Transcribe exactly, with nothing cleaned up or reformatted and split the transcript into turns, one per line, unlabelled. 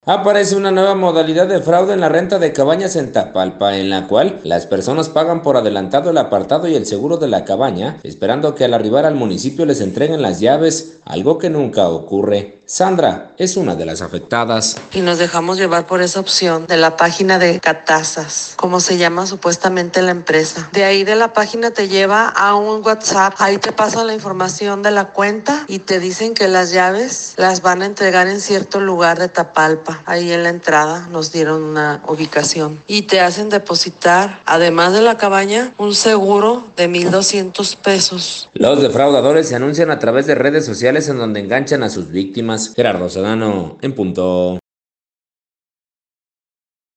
Aparece una nueva modalidad de fraude en la renta de cabañas en Tapalpa, en la cual las personas pagan por adelantado el apartado y el seguro de la cabaña, esperando que al arribar al municipio les entreguen las llaves, algo que nunca ocurre. Sandra es una de las afectadas.
Y nos dejamos llevar por esa opción de la página de Catasas, como se llama supuestamente la empresa. De ahí de la página te lleva a un WhatsApp, ahí te pasa la información de la cuenta y te dicen que las llaves las van a entregar en cierto lugar de Tapalpa. Ahí en la entrada nos dieron una ubicación y te hacen depositar, además de la cabaña, un seguro de mil doscientos pesos.
Los defraudadores se anuncian a través de redes sociales en donde enganchan a sus víctimas. Gerardo Sedano, en punto.